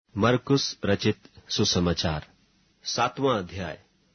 मरकुस रचित सुसमाचार 7वां अध्याय।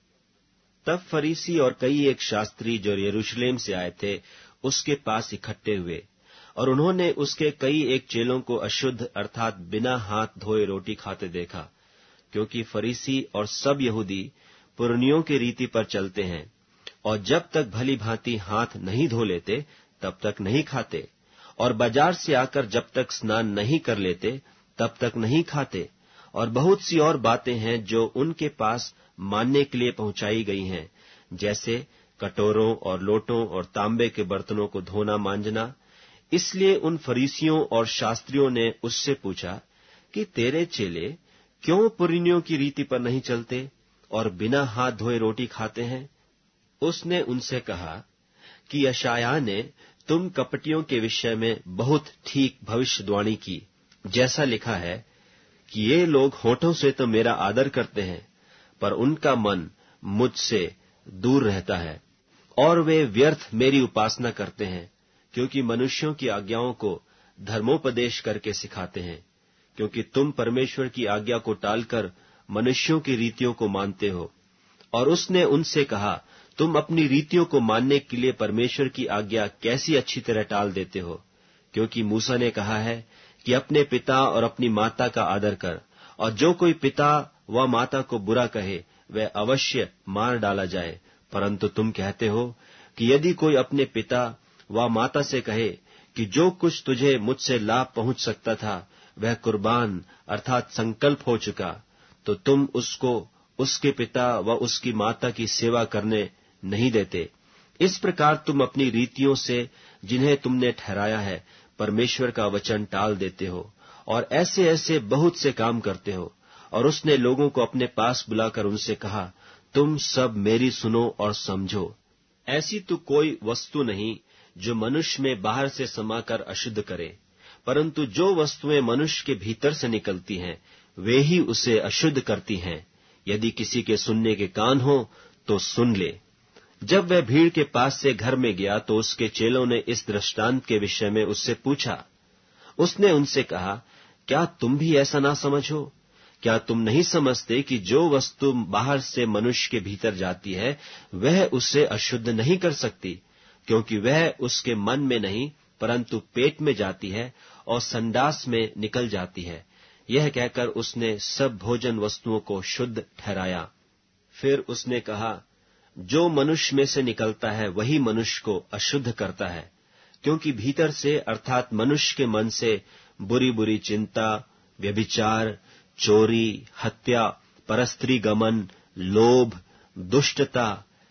तब फरीसी और कई एक शास्त्री जो यरूशलेम से आए थे उसके पास इकट्ठे हुए, और उन्होंने उसके कई एक चेलों को अशुद्ध अर्थात बिना हाथ धोए रोटी खाते देखा, क्योंकि फरीसी और सब यहूदी पुरनियों की रीति पर चलते हैं, और जब तक भली भांति हाथ नहीं धो लेते तब तक नहीं खाते, और बाजार से आकर जब तक स्नान नहीं कर लेते तब तक नहीं खाते। और बहुत सी और बातें हैं जो उनके पास मानने के लिए पहुंचाई गई हैं, जैसे कटोरों और लोटों और तांबे के बर्तनों को धोना मांजना। इसलिए उन फरीसियों और शास्त्रियों ने उससे पूछा कि तेरे चेले क्यों पुरनियों की रीति पर नहीं चलते और बिना हाथ धोए रोटी खाते हैं? उसने उनसे कहा कि यशायाह ने तुम कपटियों के विषय में बहुत ठीक भविष्यवाणी की, जैसा लिखा है कि ये लोग होठों से तो मेरा आदर करते हैं, पर उनका मन मुझसे दूर रहता है, और वे व्यर्थ मेरी उपासना करते हैं, क्योंकि मनुष्यों की आज्ञाओं को धर्मोपदेश करके सिखाते हैं। क्योंकि तुम परमेश्वर की आज्ञा को टालकर मनुष्यों की रीतियों को मानते हो। और उसने उनसे कहा, तुम अपनी रीतियों को मानने के लिए परमेश्वर की आज्ञा कैसी अच्छी तरह टाल देते हो? क्योंकि मूसा ने कहा है कि अपने पिता और अपनी माता का आदर कर, और जो कोई पिता व माता को बुरा कहे वह अवश्य मार डाला जाए। परंतु तुम कहते हो कि यदि कोई अपने पिता व माता से कहे कि जो कुछ तुझे मुझसे लाभ पहुंच सकता था वह कुर्बान अर्थात संकल्प हो चुका, तो तुम उसको उसके पिता व उसकी माता की सेवा करने नहीं देते। इस प्रकार तुम अपनी रीतियों से जिन्हें तुमने ठहराया है परमेश्वर का वचन टाल देते हो, और ऐसे ऐसे बहुत से काम करते हो। और उसने लोगों को अपने पास बुलाकर उनसे कहा, तुम सब मेरी सुनो और समझो। ऐसी तो कोई वस्तु नहीं जो मनुष्य में बाहर से समाकर अशुद्ध करे, परंतु जो वस्तुएं मनुष्य के भीतर से निकलती हैं वे ही उसे अशुद्ध करती हैं। यदि किसी के सुनने के कान हो तो सुन ले। जब वह भीड़ के पास से घर में गया तो उसके चेलों ने इस दृष्टांत के विषय में उससे पूछा। उसने उनसे कहा, क्या तुम भी ऐसा ना समझो? क्या तुम नहीं समझते कि जो वस्तु बाहर से मनुष्य के भीतर जाती है वह उसे अशुद्ध नहीं कर सकती, क्योंकि वह उसके मन में नहीं परंतु पेट में जाती है और संडास में निकल जाती है। यह कहकर उसने सब भोजन वस्तुओं को शुद्ध ठहराया। फिर उसने कहा, जो मनुष्य में से निकलता है वही मनुष्य को अशुद्ध करता है, क्योंकि भीतर से अर्थात मनुष्य के मन से बुरी बुरी चिंता, व्यभिचार, चोरी, हत्या, परस्त्री गमन, लोभ, दुष्टता,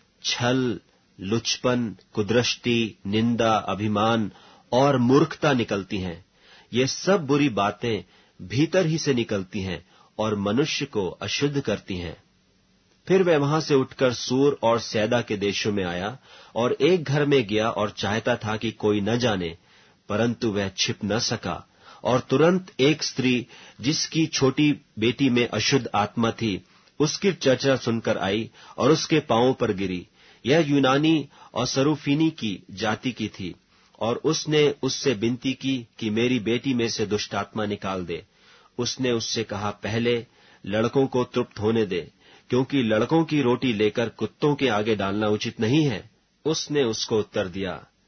छल, लुचपन, कुदृष्टि, निंदा, अभिमान और मूर्खता निकलती हैं। ये सब बुरी बातें भीतर ही से निकलती हैं और मनुष्य को अशुद्ध करती हैं। फिर वह वहां से उठकर सूर और सैदा के देशों में आया और एक घर में गया और चाहता था कि कोई न जाने, परंतु वह छिप न सका। और तुरंत एक स्त्री जिसकी छोटी बेटी में अशुद्ध आत्मा थी उसकी चर्चा सुनकर आई और उसके पांवों पर गिरी। यह यूनानी और सरूफीनी की जाति की थी, और उसने उससे विनती की कि मेरी बेटी में से दुष्टात्मा निकाल दे। उसने उससे कहा, पहले लड़कों को तृप्त होने दे, क्योंकि लड़कों की रोटी लेकर कुत्तों के आगे डालना उचित नहीं है। उसने उसको उत्तर दिया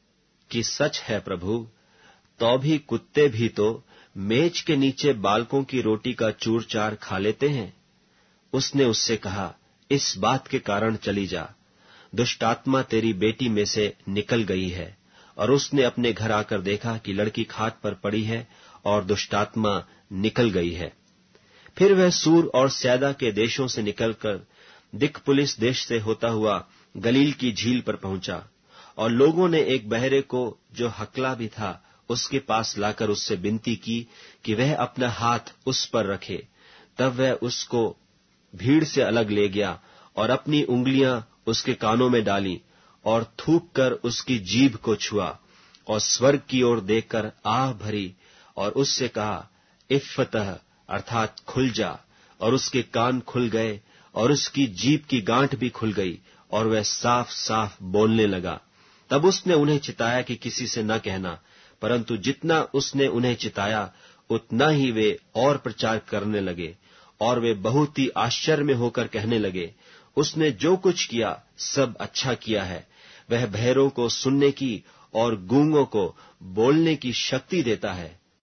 कि सच है प्रभु, तो भी कुत्ते भी तो मेज के नीचे बालकों की रोटी का चूर चार खा लेते हैं। उसने उससे कहा, इस बात के कारण चली जा, दुष्टात्मा तेरी बेटी में से निकल गई है। और उसने अपने घर आकर देखा कि लड़की खाट पर पड़ी है और दुष्टात्मा निकल गई है। फिर वह सूर और सैदा के देशों से निकलकर दिकपुलिस देश से होता हुआ गलील की झील पर पहुंचा, और लोगों ने एक बहरे को जो हकला भी था उसके पास लाकर उससे विनती की कि वह अपना हाथ उस पर रखे। तब वह उसको भीड़ से अलग ले गया और अपनी उंगलियां उसके कानों में डाली और थूक कर उसकी जीभ को छुआ और स्वर्ग की ओर देखकर आह भरी और उससे कहा, इफ्फतह अर्थात खुल जा। और उसके कान खुल गए और उसकी जीभ की गांठ भी खुल गई और वह साफ साफ बोलने लगा। तब उसने उन्हें चिताया कि किसी से न कहना, परंतु जितना उसने उन्हें चिताया उतना ही वे और प्रचार करने लगे, और वे बहुत ही आश्चर्य में होकर कहने लगे, उसने जो कुछ किया सब अच्छा किया है। वह बहरों को सुनने की और गूंगों को बोलने की शक्ति देता है।